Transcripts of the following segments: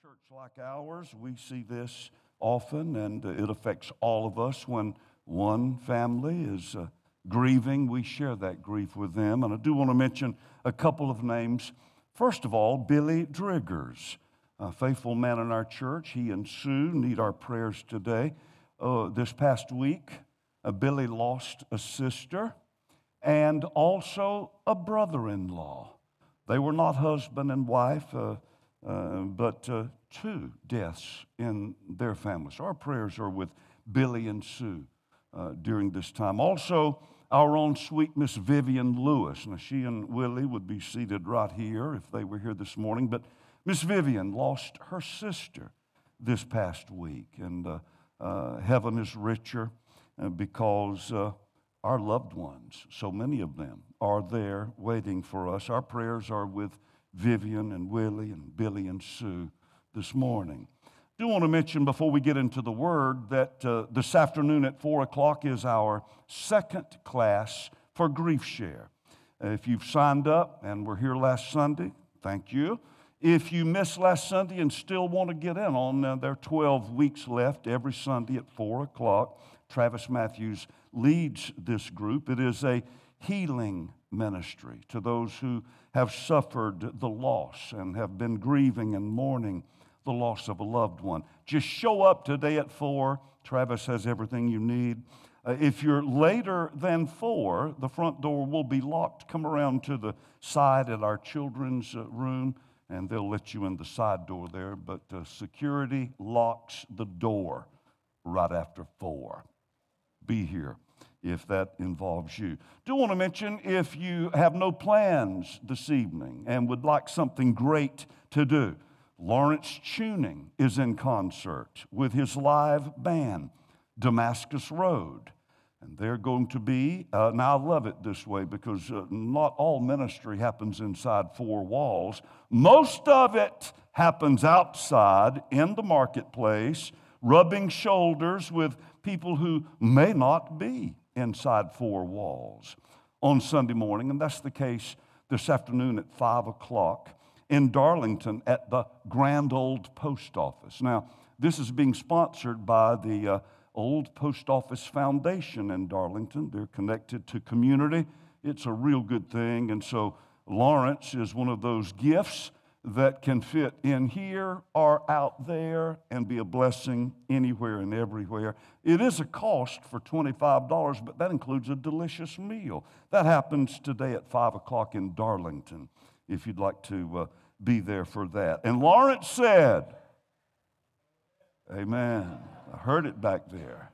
church like ours, we see this often, and it affects all of us. When one family is grieving, we share that grief with them. And I do want to mention a couple of names. First of all, Billy Driggers, a faithful man in our church. He and Sue need our prayers today. This past week, Billy lost a sister and also a brother-in-law. They were not husband and wife, but two deaths in their family. So our prayers are with Billy and Sue during this time. Also, our own sweet Miss Vivian Lewis. Now, she and Willie would be seated right here if they were here this morning, but Miss Vivian lost her sister this past week, and heaven is richer because our loved ones, so many of them, are there waiting for us. Our prayers are with Vivian and Willie and Billy and Sue this morning. I do want to mention before we get into the Word that this afternoon at 4 o'clock is our second class for Grief Share. If you've signed up and were here last Sunday, thank you. If you missed last Sunday and still want to get in on, there are 12 weeks left every Sunday at 4 o'clock. Travis Matthews leads this group. It is a healing ministry to those who have suffered the loss and have been grieving and mourning the loss of a loved one. Just show up today at 4. Travis has everything you need. If you're later than 4, the front door will be locked. Come around to the side at our children's room, and they'll let you in the side door there. But security locks the door right after 4. Be here if that involves you. Do want to mention, if you have no plans this evening and would like something great to do, Lawrence Tuning is in concert with his live band, Damascus Road. And they're going to be, now I love it this way because not all ministry happens inside 4 walls. Most of it happens outside in the marketplace, rubbing shoulders with people who may not be inside 4 walls on Sunday morning. And that's the case this afternoon at 5 o'clock in Darlington at the Grand Old Post Office. Now, this is being sponsored by the Old Post Office Foundation in Darlington. They're connected to community. It's a real good thing. And so Lawrence is one of those gifts that can fit in here or out there and be a blessing anywhere and everywhere. It is a cost for $25, but that includes a delicious meal. That happens today at 5 o'clock in Darlington, if you'd like to be there for that. And Lawrence said, amen. I heard it back there.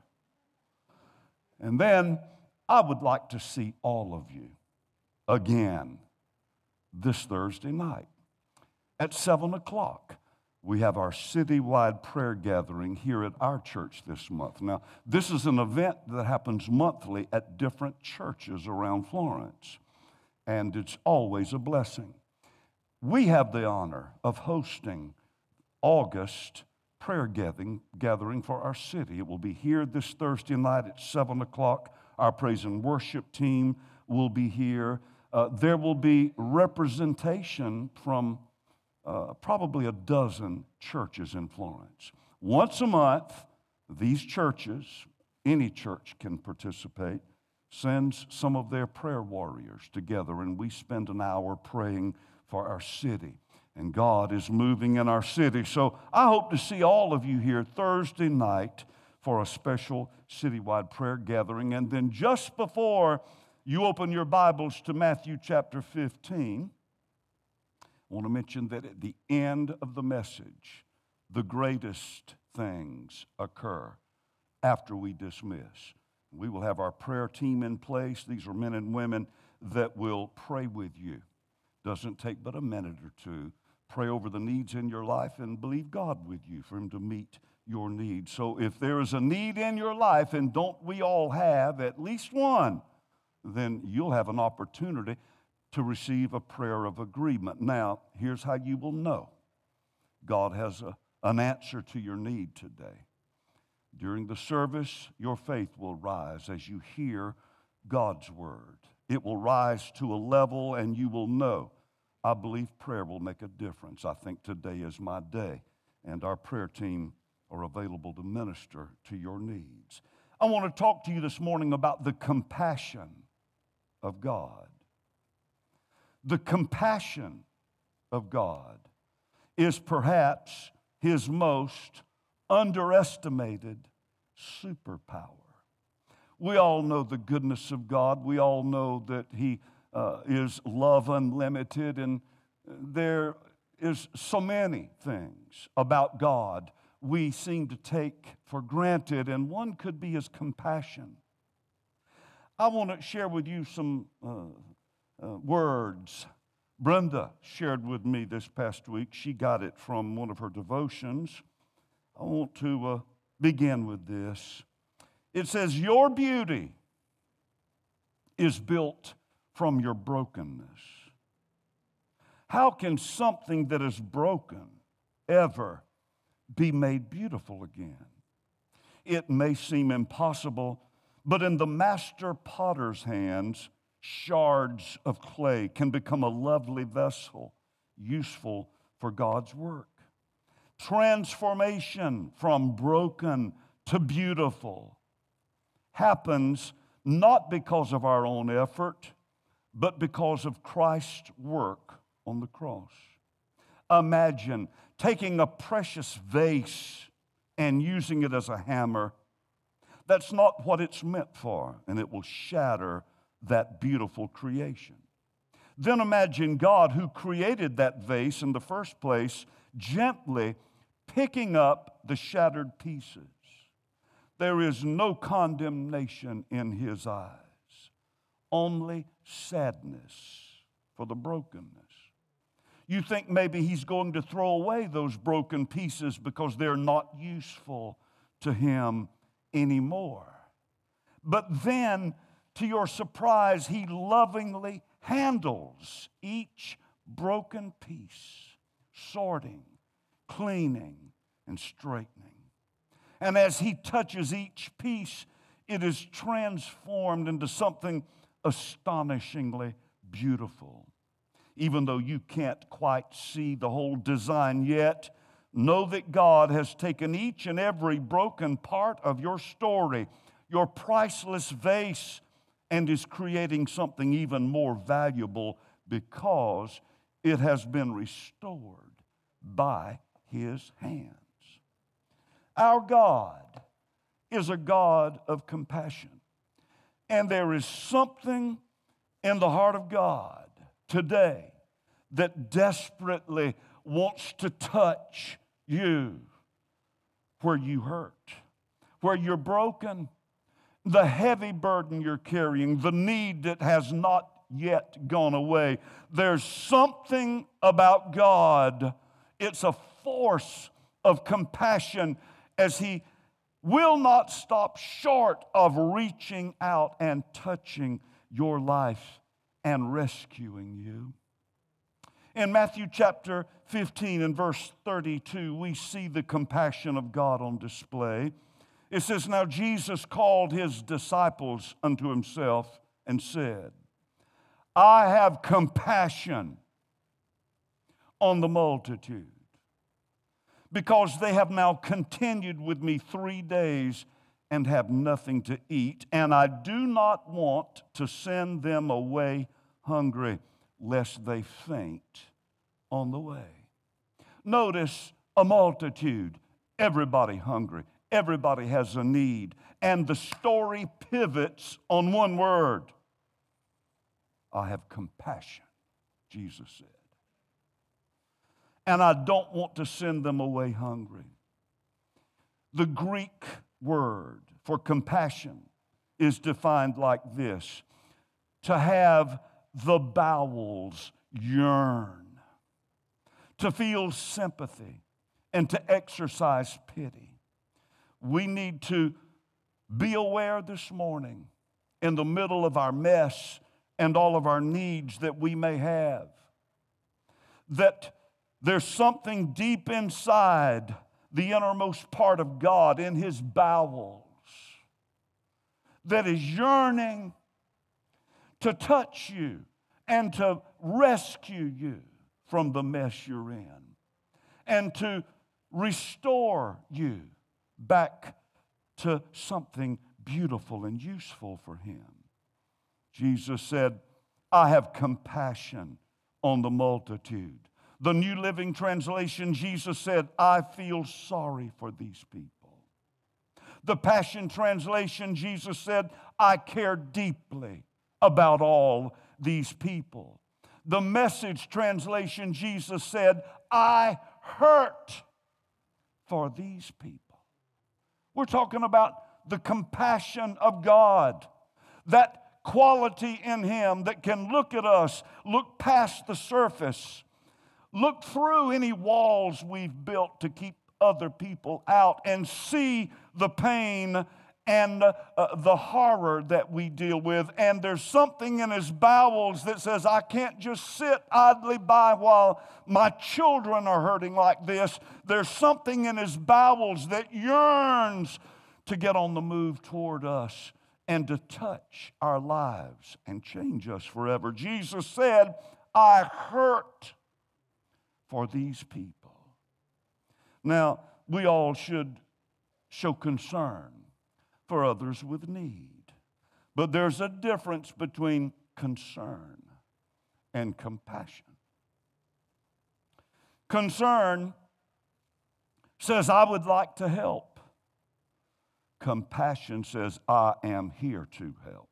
And then I would like to see all of you again this Thursday night. At 7 o'clock, we have our citywide prayer gathering here at our church this month. Now, this is an event that happens monthly at different churches around Florence, and it's always a blessing. We have the honor of hosting August prayer gathering for our city. It will be here this Thursday night at 7 o'clock. Our praise and worship team will be here. There will be representation from probably a dozen churches in Florence. Once a month, these churches, any church can participate, sends some of their prayer warriors together, and we spend an hour praying for our city. And God is moving in our city. So I hope to see all of you here Thursday night for a special citywide prayer gathering. And then just before you open your Bibles to Matthew chapter 15, I want to mention that at the end of the message, the greatest things occur after we dismiss. We will have our prayer team in place. These are men and women that will pray with you. Doesn't take but a minute or two. Pray over the needs in your life and believe God with you for Him to meet your needs. So if there is a need in your life, and don't we all have at least one, then you'll have an opportunity to receive a prayer of agreement. Now, here's how you will know God has an answer to your need today. During the service, your faith will rise as you hear God's word. It will rise to a level, and you will know, I believe prayer will make a difference. I think today is my day. and our prayer team are available to minister to your needs. I want to talk to you this morning about the compassion of God. The compassion of God is perhaps His most underestimated superpower. We all know the goodness of God. We all know that He is love unlimited, and there is so many things about God we seem to take for granted, and one could be His compassion. I want to share with you some words Brenda shared with me this past week. She got it from one of her devotions. I want to begin with this. It says, "Your beauty is built from your brokenness." How can something that is broken ever be made beautiful again? It may seem impossible, but in the master potter's hands, shards of clay can become a lovely vessel, useful for God's work. Transformation from broken to beautiful happens not because of our own effort, but because of Christ's work on the cross. Imagine taking a precious vase and using it as a hammer. That's not what it's meant for, and it will shatter that beautiful creation. Then imagine God, who created that vase in the first place, gently picking up the shattered pieces. There is no condemnation in His eyes, only sadness for the brokenness. You think maybe He's going to throw away those broken pieces because they're not useful to Him anymore. But then, to your surprise, He lovingly handles each broken piece, sorting, cleaning, and straightening. And as He touches each piece, it is transformed into something astonishingly beautiful. Even though you can't quite see the whole design yet, know that God has taken each and every broken part of your story, your priceless vase, and is creating something even more valuable because it has been restored by His hands. Our God is a God of compassion. And there is something in the heart of God today that desperately wants to touch you where you hurt, where you're broken, the heavy burden you're carrying, the need that has not yet gone away. There's something about God. It's a force of compassion as He will not stop short of reaching out and touching your life and rescuing you. In Matthew chapter 15 and verse 32, we see the compassion of God on display. It says, "Now Jesus called His disciples unto Himself and said, I have compassion on the multitude, because they have now continued with me 3 days and have nothing to eat, and I do not want to send them away hungry, lest they faint on the way." Notice a multitude, everybody hungry, everybody has a need, and the story pivots on one word: I have compassion, Jesus said. And I don't want to send them away hungry. The Greek word for compassion is defined like this: to have the bowels yearn, to feel sympathy, and to exercise pity. We need to be aware this morning, in the middle of our mess and all of our needs that we may have, that there's something deep inside the innermost part of God, in His bowels, that is yearning to touch you and to rescue you from the mess you're in, and to restore you back to something beautiful and useful for Him. Jesus said, I have compassion on the multitude. The New Living Translation, Jesus said, I feel sorry for these people. The Passion Translation, Jesus said, I care deeply about all these people. The Message Translation, Jesus said, I hurt for these people. We're talking about the compassion of God, that quality in Him that can look at us, look past the surface, look through any walls we've built to keep other people out and see the pain and the horror that we deal with. And there's something in His bowels that says, I can't just sit idly by while my children are hurting like this. There's something in His bowels that yearns to get on the move toward us and to touch our lives and change us forever. Jesus said, I hurt for these people. Now, we all should show concern for others with need. But there's a difference between concern and compassion. Concern says, I would like to help. Compassion says, I am here to help.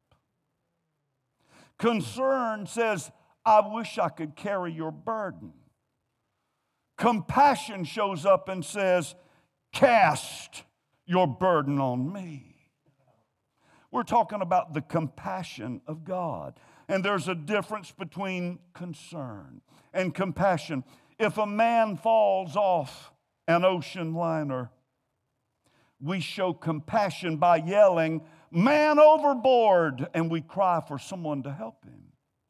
Concern says, I wish I could carry your burden. Compassion shows up and says, cast your burden on me. We're talking about the compassion of God. And there's a difference between concern and compassion. If a man falls off an ocean liner, we show compassion by yelling, man overboard, and we cry for someone to help him.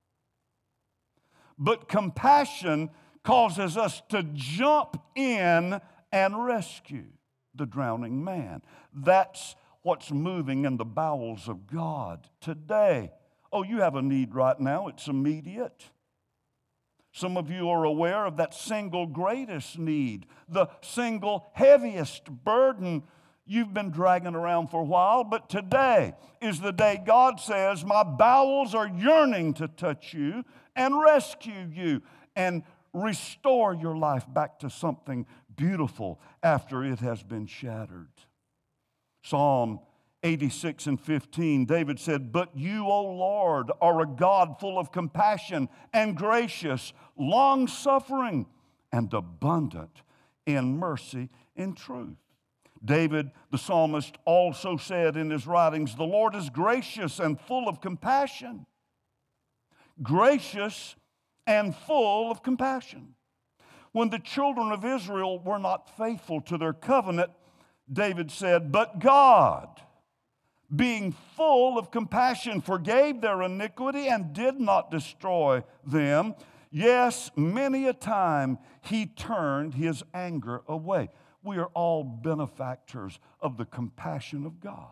But compassion causes us to jump in and rescue the drowning man. That's what's moving in the bowels of God today. Oh, you have a need right now. It's immediate. Some of you are aware of that single greatest need, the single heaviest burden you've been dragging around for a while, but today is the day God says, my bowels are yearning to touch you and rescue you and restore your life back to something beautiful after it has been shattered. Psalm 86:15, David said, but you, O Lord, are a God full of compassion and gracious, long-suffering, and abundant in mercy and truth. David, the psalmist, also said in his writings, the Lord is gracious and full of compassion. Gracious and full of compassion. When the children of Israel were not faithful to their covenant, David said, but God, being full of compassion, forgave their iniquity and did not destroy them. Yes, many a time He turned His anger away. We are all benefactors of the compassion of God.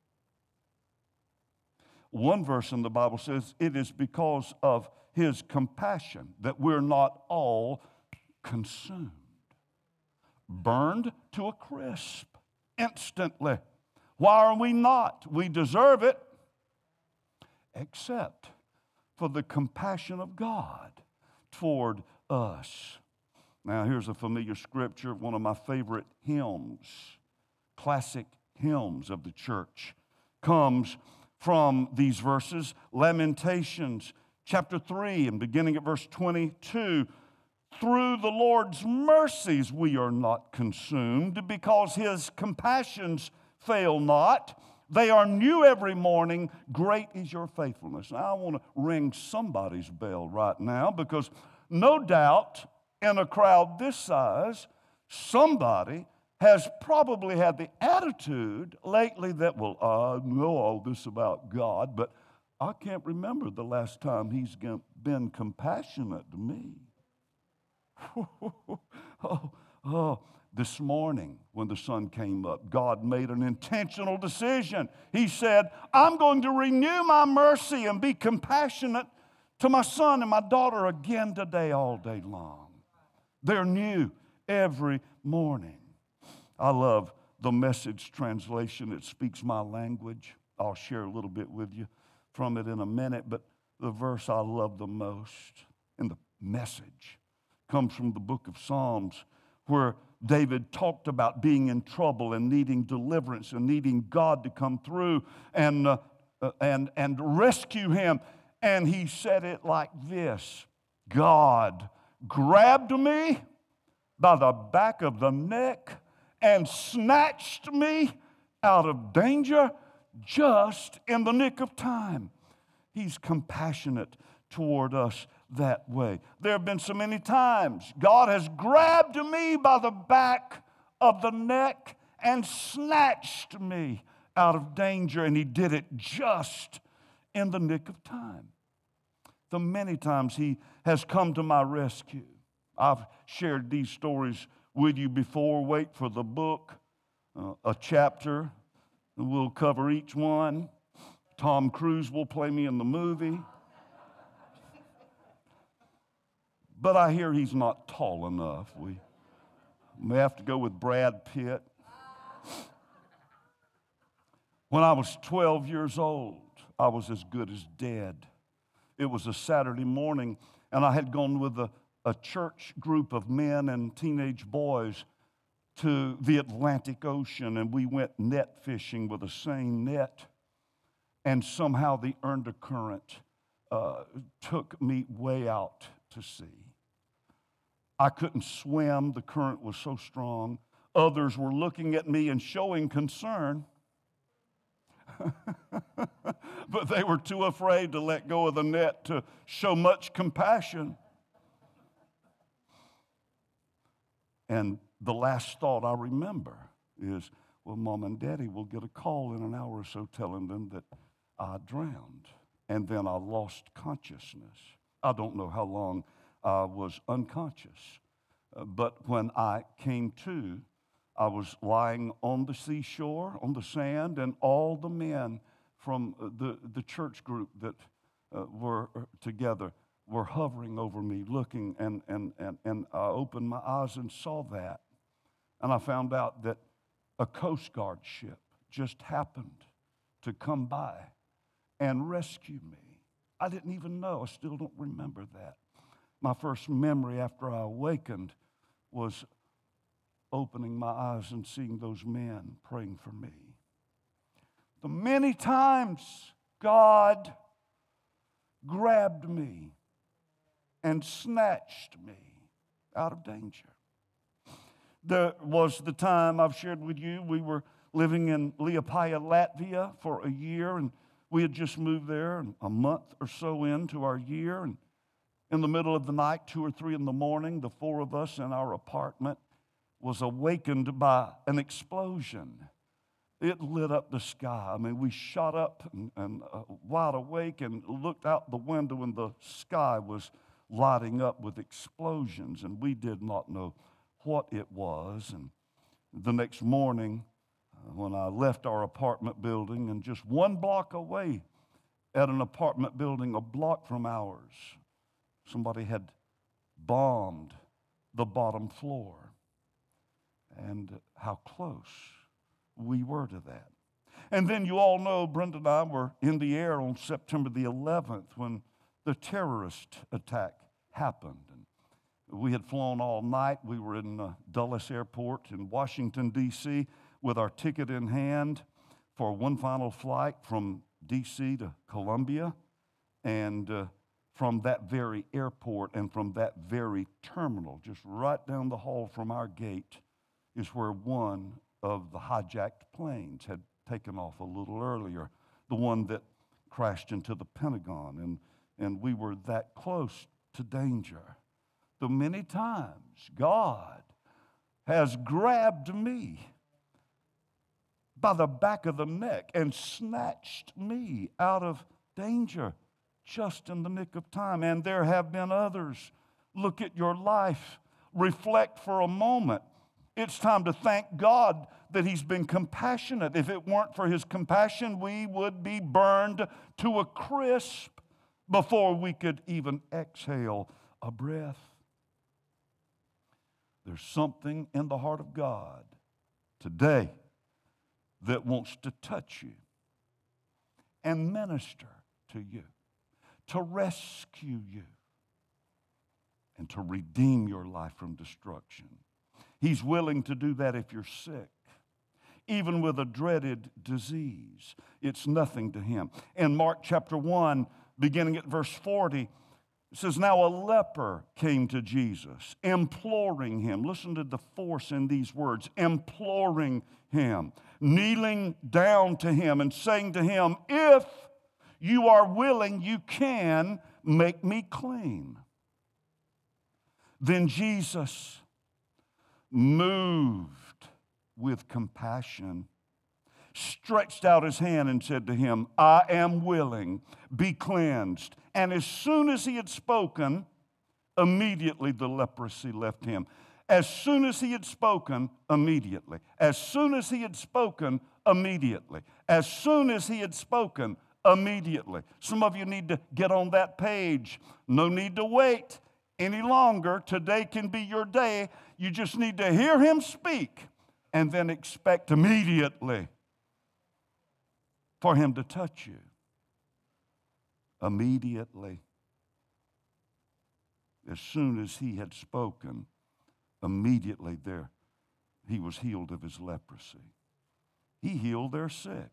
One verse in the Bible says, it is because of His compassion that we're not all consumed, burned to a crisp instantly. Why are we not? We deserve it, except for the compassion of God toward us. Now, here's a familiar scripture, one of my favorite hymns, classic hymns of the church, comes from these verses. Lamentations chapter 3 and beginning at verse 22. Through the Lord's mercies we are not consumed, because His compassions fail not. They are new every morning. Great is your faithfulness. Now, I want to ring somebody's bell right now, because no doubt in a crowd this size, somebody has probably had the attitude lately that, well, I know all this about God, but I can't remember the last time He's been compassionate to me. This morning when the sun came up, God made an intentional decision. He said, I'm going to renew my mercy and be compassionate to my son and my daughter again today, all day long. They're new every morning. I love the Message translation. It speaks my language. I'll share a little bit with you from it in a minute, but the verse I love the most in the Message comes from the book of Psalms, where David talked about being in trouble and needing deliverance and needing God to come through and rescue him. And he said it like this: God grabbed me by the back of the neck and snatched me out of danger just in the nick of time. He's compassionate toward us that way. There have been so many times God has grabbed me by the back of the neck and snatched me out of danger, and he did it just in the nick of time. The many times he has come to my rescue. I've shared these stories with you before. Wait for the book, a chapter. We'll cover each one. Tom Cruise will play me in the movie. But I hear he's not tall enough. We may have to go with Brad Pitt. When I was 12 years old, I was as good as dead. It was a Saturday morning, and I had gone with a church group of men and teenage boys to the Atlantic Ocean, and we went net fishing with a seine net, and somehow the undercurrent took me way out to sea. I couldn't swim. The current was so strong. Others were looking at me and showing concern, but they were too afraid to let go of the net to show much compassion. And the last thought I remember is, well, Mom and Daddy will get a call in an hour or so telling them that I drowned. And then I lost consciousness. I don't know how long I was unconscious. But when I came to, I was lying on the seashore, on the sand, and all the men from the church group that were together were hovering over me, looking, and I opened my eyes and saw that. And I found out that a Coast Guard ship just happened to come by and rescue me. I didn't even know. I still don't remember that. My first memory after I awakened was opening my eyes and seeing those men praying for me. The many times God grabbed me and snatched me out of danger. There was the time I've shared with you, we were living in Liepaja, Latvia for a year, and we had just moved there a month or so into our year, and in the middle of the night, 2 or 3 in the morning, the 4 of us in our apartment was awakened by an explosion. It lit up the sky. I mean, we shot up and wide awake and looked out the window, and the sky was lighting up with explosions, and we did not know what it was. And the next morning, when I left our apartment building, and just 1 block away at an apartment building a block from ours, somebody had bombed the bottom floor. And how close we were to that. And then you all know Brenda and I were in the air on September the 11th when the terrorist attack happened. And we had flown all night. We were in Dulles Airport in Washington, D.C. with our ticket in hand for one final flight from D.C. to Columbia. And from that very airport and from that very terminal, just right down the hall from our gate, is where one of the hijacked planes had taken off a little earlier, the one that crashed into the Pentagon. And we were that close to danger. The many times God has grabbed me by the back of the neck and snatched me out of danger just in the nick of time. And there have been others. Look at your life. Reflect for a moment. It's time to thank God that He's been compassionate. If it weren't for His compassion, we would be burned to a crisp before we could even exhale a breath. There's something in the heart of God today that wants to touch you and minister to you, to rescue you, and to redeem your life from destruction. He's willing to do that if you're sick. Even with a dreaded disease, it's nothing to him. In Mark chapter 1, beginning at verse 40, it says, now a leper came to Jesus, imploring him. Listen to the force in these words, imploring him, kneeling down to him and saying to him, if you are willing, you can make me clean. Then Jesus, moved with compassion, stretched out his hand and said to him, I am willing, be cleansed. And as soon as he had spoken, immediately the leprosy left him. As soon as he had spoken, immediately. As soon as he had spoken, immediately. As soon as he had spoken, immediately. Some of you need to get on that page. No need to wait any longer. Today can be your day. You just need to hear him speak and then expect immediately for him to touch you. Immediately. As soon as he had spoken, immediately there he was healed of his leprosy. He healed their sick.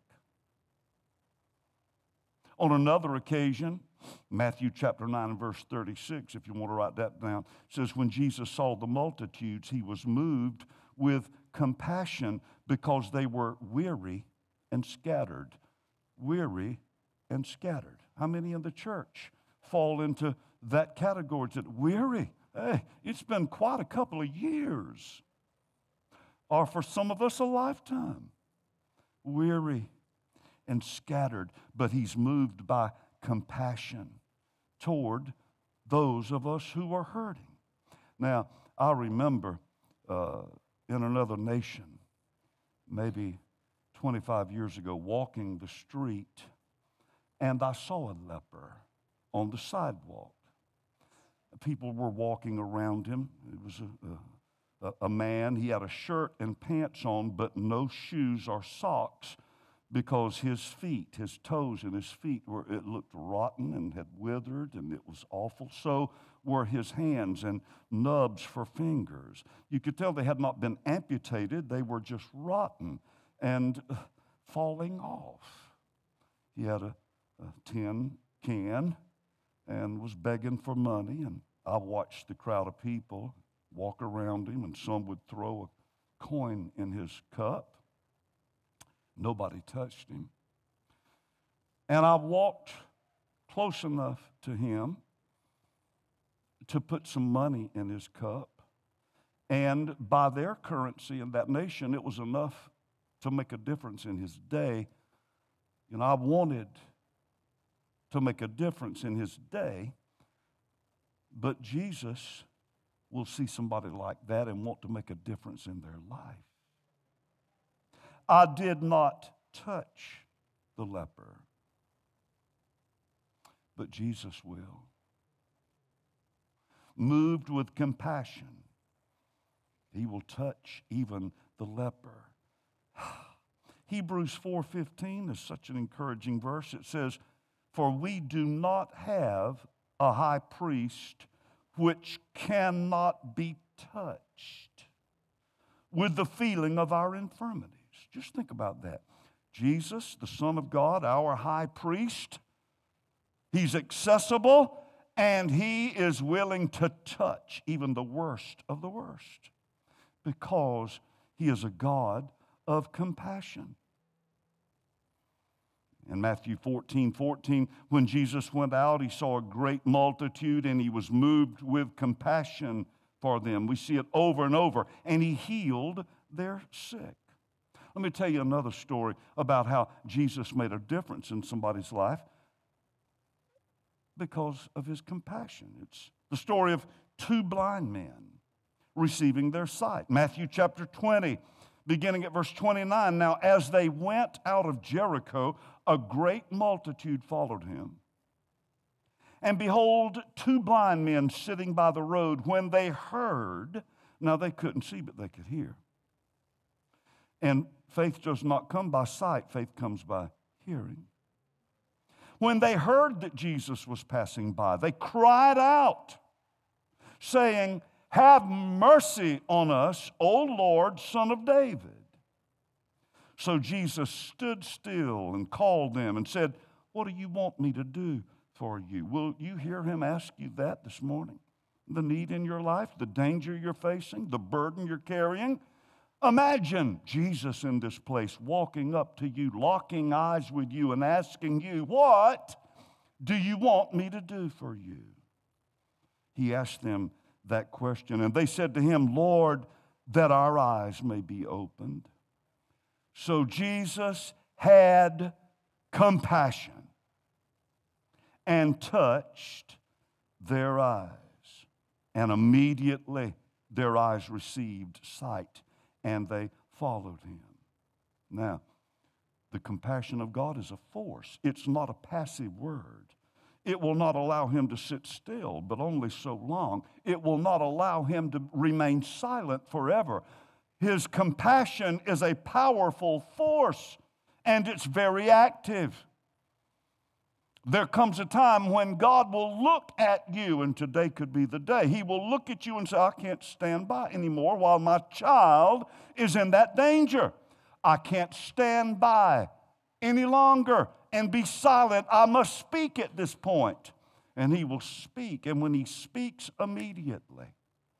On another occasion, Matthew chapter 9 and verse 36, if you want to write that down, says, when Jesus saw the multitudes, he was moved with compassion because they were weary and scattered. Weary and scattered. How many in the church fall into that category? That weary? Hey, it's been quite a couple of years. Or for some of us, a lifetime. Weary and scattered. But he's moved by compassion toward those of us who are hurting. Now, I remember in another nation, maybe 25 years ago, walking the street, and I saw a leper on the sidewalk. People were walking around him. It was a man. He had a shirt and pants on, but no shoes or socks, because his feet, his toes and his feet, it looked rotten and had withered, and it was awful. So were his hands and nubs for fingers. You could tell they had not been amputated. They were just rotten and falling off. He had a tin can and was begging for money, and I watched the crowd of people walk around him, and some would throw a coin in his cup. Nobody touched him. And I walked close enough to him to put some money in his cup. And by their currency in that nation, it was enough to make a difference in his day. You know, I wanted to make a difference in his day, but Jesus will see somebody like that and want to make a difference in their life. I did not touch the leper, but Jesus will. Moved with compassion, he will touch even the leper. Hebrews 4:15 is such an encouraging verse. It says, for we do not have a high priest which cannot be touched with the feeling of our infirmities. Just think about that. Jesus, the Son of God, our high priest, he's accessible and he is willing to touch even the worst of the worst because he is a God of compassion. In Matthew 14:14, when Jesus went out, he saw a great multitude and he was moved with compassion for them. We see it over and over. And he healed their sick. Let me tell you another story about how Jesus made a difference in somebody's life because of his compassion. It's the story of two blind men receiving their sight. Matthew chapter 20, beginning at verse 29. Now, as they went out of Jericho, a great multitude followed him. And behold, two blind men sitting by the road, when they heard Now, they couldn't see, but they could hear. And faith does not come by sight. Faith comes by hearing. When they heard that Jesus was passing by, they cried out, saying, "Have mercy on us, O Lord, Son of David." So Jesus stood still and called them and said, "What do you want me to do for you?" Will you hear him ask you that this morning? The need in your life, the danger you're facing, the burden you're carrying. Imagine Jesus in this place walking up to you, locking eyes with you and asking you, "What do you want me to do for you?" He asked them that question, and they said to him, "Lord, that our eyes may be opened." So Jesus had compassion and touched their eyes, and immediately their eyes received sight, and they followed him. Now, the compassion of God is a force. It's not a passive word. It will not allow him to sit still, but only so long. It will not allow him to remain silent forever. His compassion is a powerful force, and it's very active. There comes a time when God will look at you, and today could be the day. He will look at you and say, "I can't stand by anymore while my child is in that danger. I can't stand by any longer and be silent. I must speak at this point." And he will speak, and when he speaks immediately,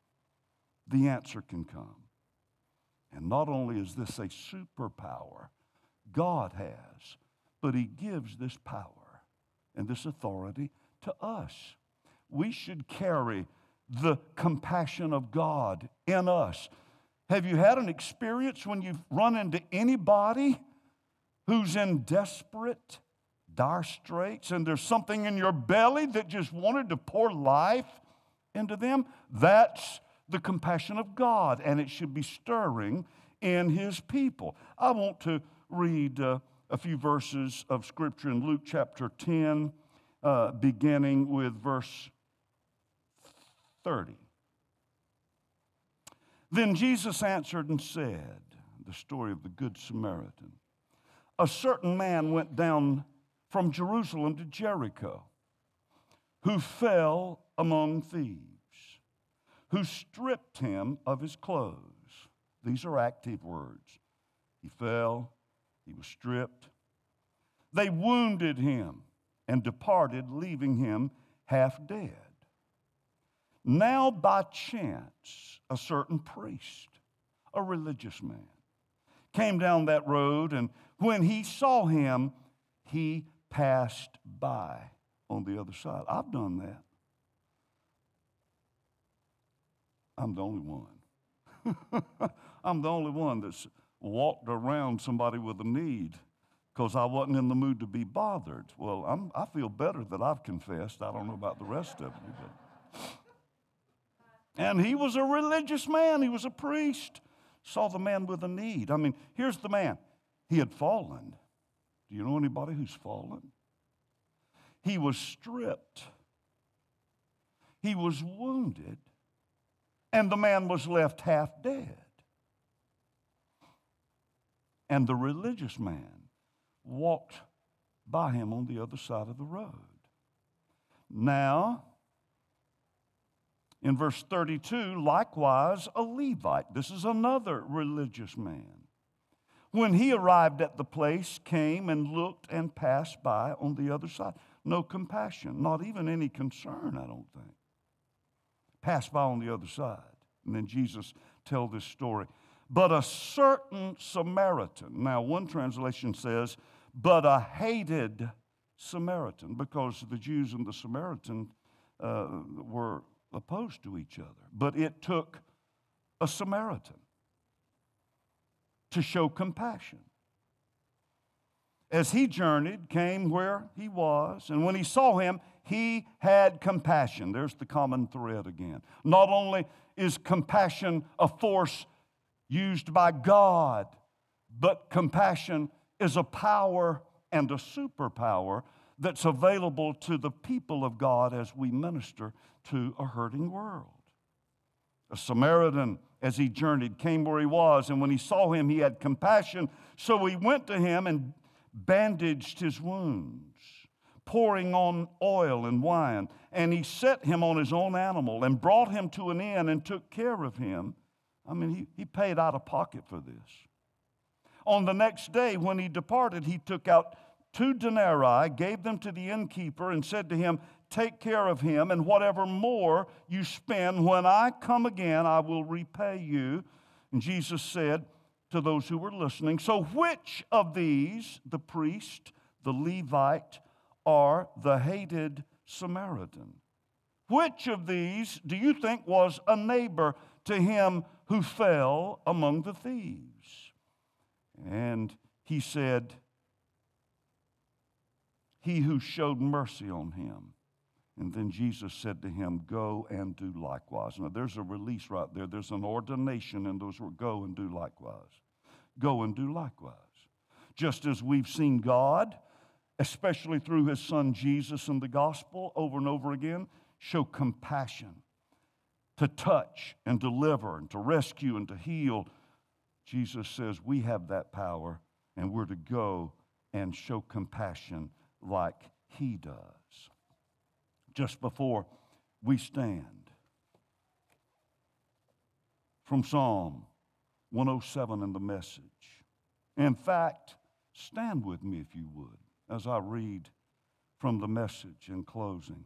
the answer can come. And not only is this a superpower God has, but he gives this power and this authority to us. We should carry the compassion of God in us. Have you had an experience when you've run into anybody who's in desperate, dire straits, and there's something in your belly that just wanted to pour life into them? That's the compassion of God, and it should be stirring in his people. I want to read a few verses of Scripture in Luke chapter 10, beginning with verse 30. Then Jesus answered and said, the story of the Good Samaritan, "A certain man went down from Jerusalem to Jericho, who fell among thieves, who stripped him of his clothes." These are active words. He fell, he was stripped. "They wounded him and departed, leaving him half dead. Now by chance, a certain priest, a religious man, came down that road, and when he saw him, he passed by on the other side." I've done that. I'm the only one. I'm the only one that's walked around somebody with a need because I wasn't in the mood to be bothered. Well, I feel better that I've confessed. I don't know about the rest of you. And he was a religious man. He was a priest. Saw the man with a need. I mean, here's the man. He had fallen. Do you know anybody who's fallen? He was stripped. He was wounded. And the man was left half dead. And the religious man walked by him on the other side of the road. Now, in verse 32, likewise a Levite, this is another religious man, when he arrived at the place, came and looked and passed by on the other side. No compassion, not even any concern, I don't think. Passed by on the other side. And then Jesus tells this story. "But a certain Samaritan," now one translation says, "but a hated Samaritan," because the Jews and the Samaritan were opposed to each other. But it took a Samaritan to show compassion. As he journeyed, came where he was, and when he saw him, he had compassion. There's the common thread again. Not only is compassion a force used by God, but compassion is a power and a superpower that's available to the people of God as we minister to a hurting world. A Samaritan as he journeyed, came where he was, and when he saw him, he had compassion. So he went to him and bandaged his wounds, pouring on oil and wine. And he set him on his own animal and brought him to an inn and took care of him. I mean, he paid out of pocket for this. On the next day, when he departed, he took out 2 denarii, gave them to the innkeeper, and said to him, "Take care of him, and whatever more you spend, when I come again, I will repay you." And Jesus said to those who were listening, "So which of these, the priest, the Levite, or the hated Samaritan, which of these do you think was a neighbor to him who fell among the thieves?" And he said, "He who showed mercy on him." And then Jesus said to him, "Go and do likewise." Now there's a release right there. There's an ordination in those words, go and do likewise. Go and do likewise. Just as we've seen God, especially through his son Jesus in the gospel over and over again, show compassion to touch and deliver and to rescue and to heal. Jesus says we have that power, and we're to go and show compassion like he does. Just before we stand, from Psalm 107 in the Message. In fact, stand with me if you would as I read from the Message in closing.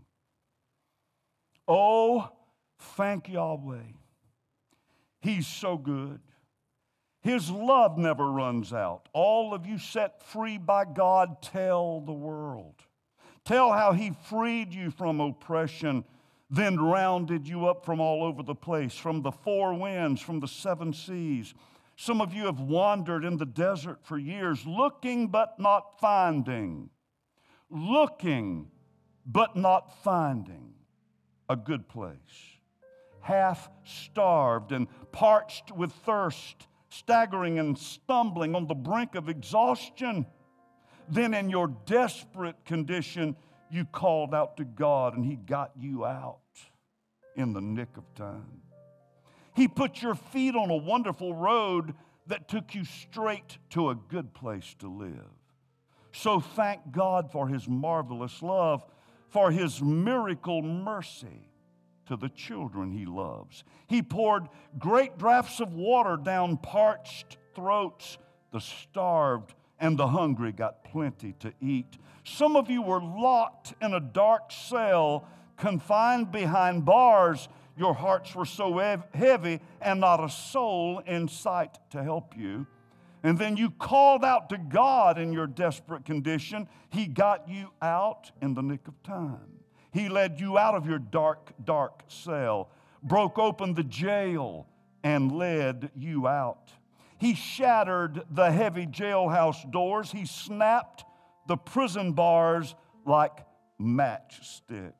Oh, thank Yahweh. He's so good. His love never runs out. All of you set free by God, tell the world. Tell how he freed you from oppression, then rounded you up from all over the place, from the 4 winds, from the 7 seas. Some of you have wandered in the desert for years, looking but not finding. Looking but not finding a good place. Half starved and parched with thirst, staggering and stumbling on the brink of exhaustion. Then in your desperate condition, you called out to God and he got you out in the nick of time. He put your feet on a wonderful road that took you straight to a good place to live. So thank God for his marvelous love, for his miracle mercy to the children he loves. He poured great draughts of water down parched throats. The starved and the hungry got plenty to eat. Some of you were locked in a dark cell, confined behind bars. Your hearts were so heavy and not a soul in sight to help you. And then you called out to God in your desperate condition. He got you out in the nick of time. He led you out of your dark, dark cell, broke open the jail, and led you out. He shattered the heavy jailhouse doors. He snapped the prison bars like matchsticks.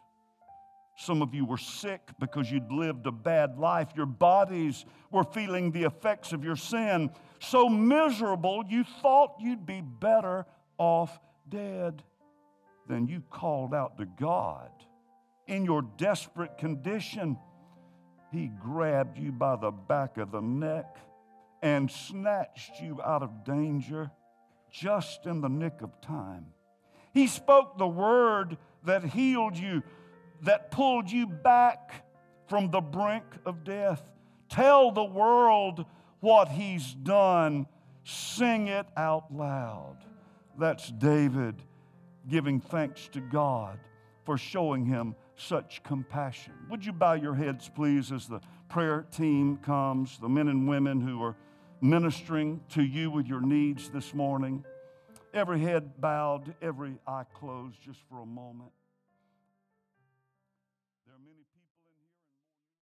Some of you were sick because you'd lived a bad life. Your bodies were feeling the effects of your sin. So miserable, you thought you'd be better off dead. Then you called out to God. In your desperate condition, he grabbed you by the back of the neck and snatched you out of danger just in the nick of time. He spoke the word that healed you, that pulled you back from the brink of death. Tell the world what he's done. Sing it out loud. That's David giving thanks to God for showing him such compassion. Would you bow your heads, please, as the prayer team comes, the men and women who are ministering to you with your needs this morning. Every head bowed, every eye closed just for a moment.